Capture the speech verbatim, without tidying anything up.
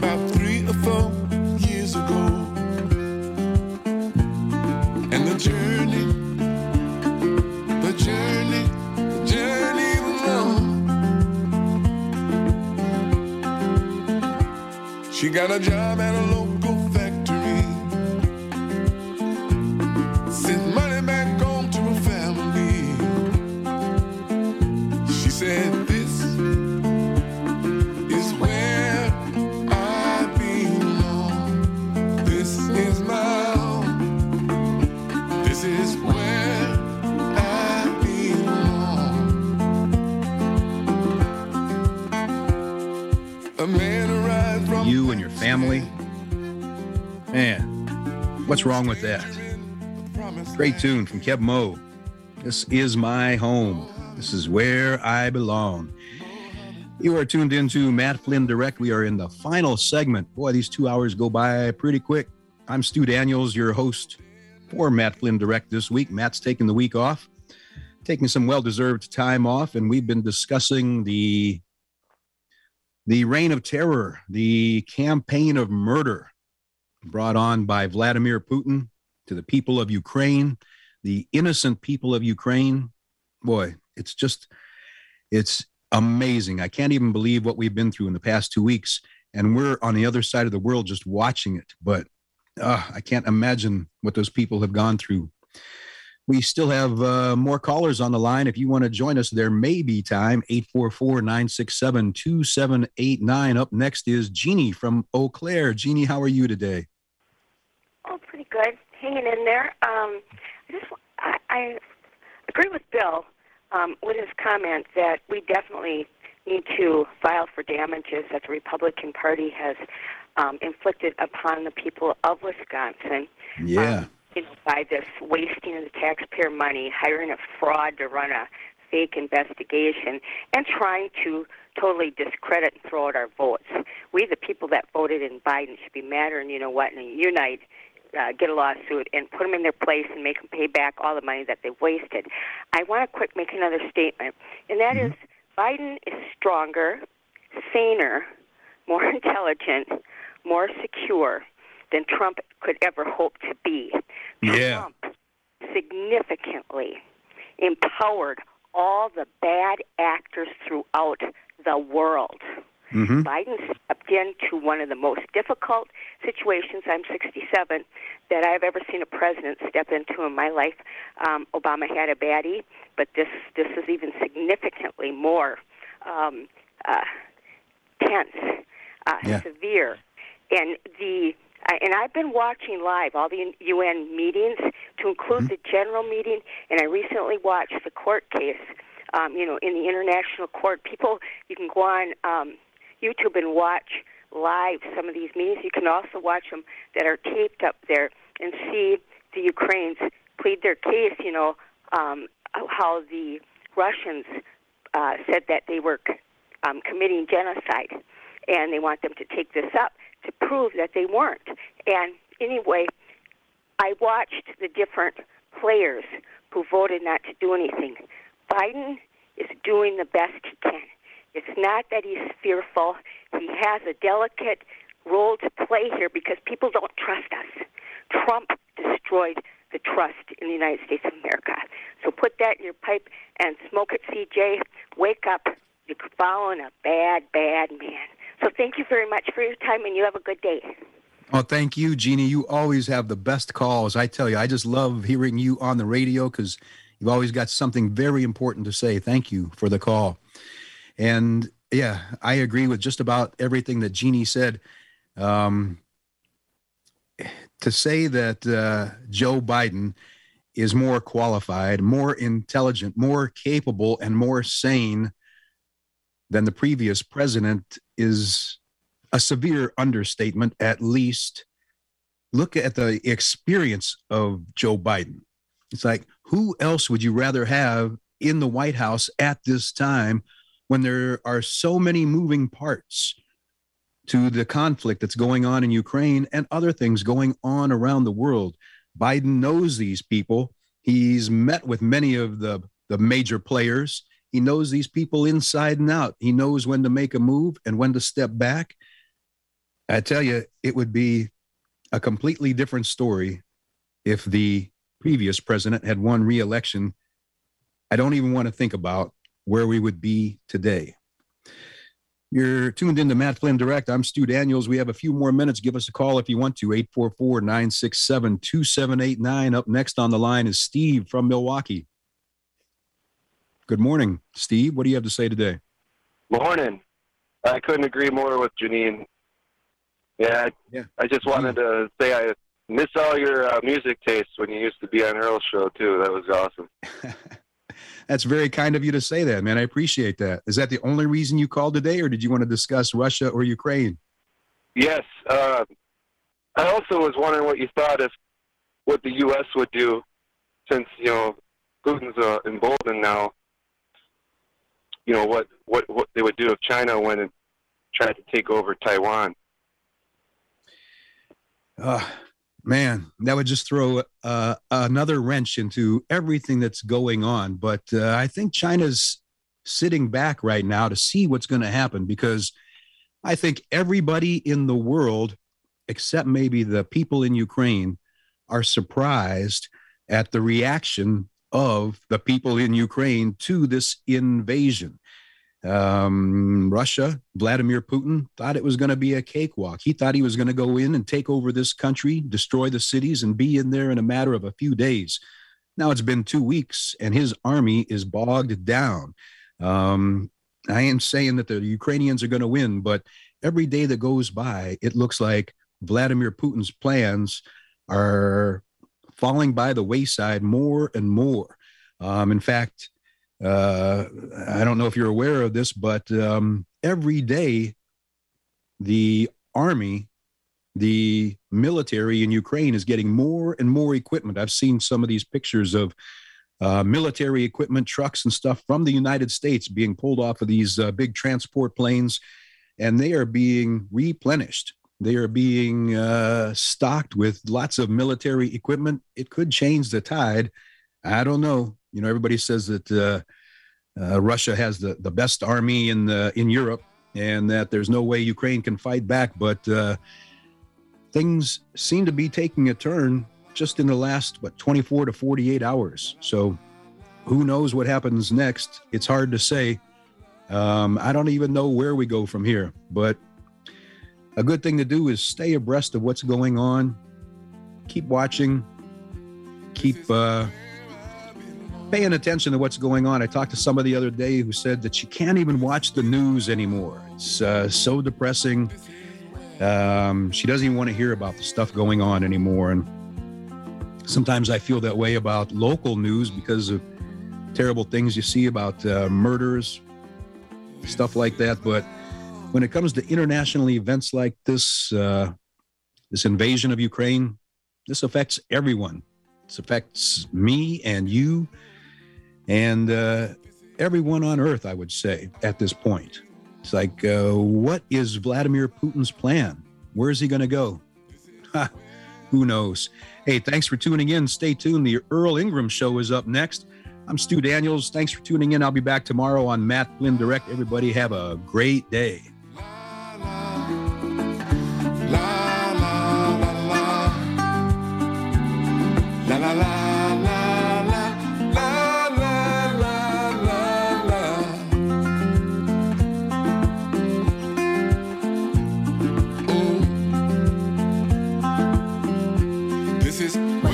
about three or four years ago. And the journey, the journey, the journey was long. She got a job at a local factory, sent money back home to her family. She said, this is where I belong. This is my home. This is where I belong. A man arrived from you and your family. Man, what's wrong with that? Great tune from Keb Mo. This is my home. This is where I belong. You are tuned into Matt Flynn Direct. We are in the final segment. Boy, these two hours go by pretty quick. I'm Stu Daniels, your host for Matt Flynn Direct this week. Matt's taking the week off, taking some well-deserved time off, and we've been discussing the the reign of terror, the campaign of murder brought on by Vladimir Putin to the people of Ukraine, the innocent people of Ukraine. Boy, it's just, it's amazing. I can't even believe what we've been through in the past two weeks, and we're on the other side of the world just watching it. But uh, I can't imagine what those people have gone through. We still have uh, more callers on the line. If you want to join us, there may be time. eight four four, nine six seven, two seven eight nine. Up next is Jeannie from Eau Claire. Jeannie, how are you today? Oh, pretty good. Hanging in there. Um, I just I, I agree with Bill um, with his comment that we definitely need to file for damages that the Republican Party has um, inflicted upon the people of Wisconsin. Yeah. Um, you know, by this wasting of the taxpayer money, hiring a fraud to run a fake investigation, and trying to totally discredit and throw out our votes. We, the people that voted in Biden, should be mad and, you know what, and unite, uh, get a lawsuit, and put them in their place and make them pay back all the money that they've wasted. I want to quick make another statement, and that mm-hmm. is Biden is stronger, saner, more intelligent, more secure than Trump could ever hope to be. Yeah. Trump significantly empowered all the bad actors throughout the world. Mm-hmm. Biden stepped into one of the most difficult situations, I'm sixty-seven, that I've ever seen a president step into in my life. Um, Obama had a baddie, but this, this is even significantly more um, uh, tense, uh, yeah. severe. And the Uh, and I've been watching live all the U N meetings, to include mm-hmm. the general meeting, and I recently watched the court case, um, you know, in the international court. People, you can go on um, YouTube and watch live some of these meetings. You can also watch them that are taped up there and see the Ukrainians plead their case, you know, um, how the Russians uh, said that they were um, committing genocide, and they want them to take this up to prove that they weren't. And anyway, I watched the different players who voted not to do anything. Biden is doing the best he can. It's not that he's fearful. He has a delicate role to play here because people don't trust us. Trump destroyed the trust in the United States of America. So put that in your pipe and smoke it, C J. Wake up. You're following a bad, bad man. So thank you very much for your time, and you have a good day. Oh, thank you, Jeannie. You always have the best calls. I tell you, I just love hearing you on the radio because you've always got something very important to say. Thank you for the call. And, yeah, I agree with just about everything that Jeannie said. Um, to say that uh, Joe Biden is more qualified, more intelligent, more capable, and more sane than the previous president is a severe understatement. At least look at the experience of Joe Biden. It's like, who else would you rather have in the White House at this time when there are so many moving parts to the conflict that's going on in Ukraine and other things going on around the world? Biden knows these people. He's met with many of the, the major players. He knows these people inside and out. He knows when to make a move and when to step back. I tell you, it would be a completely different story if the previous president had won re-election. I don't even want to think about where we would be today. You're tuned into Matt Flynn Direct. I'm Stu Daniels. We have a few more minutes. Give us a call if you want to, eight four four, nine six seven, two seven eight nine. Up next on the line is Steve from Milwaukee. Good morning, Steve. What do you have to say today? Morning. I couldn't agree more with Janine. Yeah, I, yeah. I just wanted to say I miss all your uh, music tastes when you used to be on Earl's show, too. That was awesome. That's very kind of you to say that, man. I appreciate that. Is that the only reason you called today, or did you want to discuss Russia or Ukraine? Yes. Uh, I also was wondering what you thought if what the U S would do, since, you know, Putin's uh, emboldened now, you know, what, what, what they would do if China went and tried to take over Taiwan. Uh, man, that would just throw uh, another wrench into everything that's going on. But uh, I think China's sitting back right now to see what's going to happen, because I think everybody in the world, except maybe the people in Ukraine, are surprised at the reaction of the people in Ukraine to this invasion. Um, Russia, Vladimir Putin, thought it was going to be a cakewalk. He thought he was going to go in and take over this country, destroy the cities, and be in there in a matter of a few days. Now it's been two weeks, and his army is bogged down. Um, I ain't saying that the Ukrainians are going to win, but every day that goes by, it looks like Vladimir Putin's plans are falling by the wayside more and more. Um, in fact, uh, I don't know if you're aware of this, but um, every day the army, the military in Ukraine is getting more and more equipment. I've seen some of these pictures of uh, military equipment, trucks and stuff from the United States being pulled off of these uh, big transport planes, and they are being replenished. They are being uh, stocked with lots of military equipment. It could change the tide. I don't know. You know, everybody says that uh, uh, Russia has the, the best army in the, in Europe, and that there's no way Ukraine can fight back. But uh, things seem to be taking a turn just in the last, what, twenty-four to forty-eight hours. So who knows what happens next? It's hard to say. Um, I don't even know where we go from here. But a good thing to do is stay abreast of what's going on. Keep watching. Keep uh, paying attention to what's going on. I talked to somebody the other day who said that you can't even watch the news anymore. It's uh, so depressing. Um, she doesn't even want to hear about the stuff going on anymore. And sometimes I feel that way about local news because of terrible things you see about uh, murders, stuff like that. But when it comes to international events like this, uh, this invasion of Ukraine, this affects everyone. This affects me and you and uh, everyone on earth, I would say, at this point. It's like, uh, what is Vladimir Putin's plan? Where is he going to go? Ha, who knows? Hey, thanks for tuning in. Stay tuned. The Earl Ingram Show is up next. I'm Stu Daniels. Thanks for tuning in. I'll be back tomorrow on Matt Flynn Direct. Everybody have a great day. La la la la la la la la la la. Mm. This is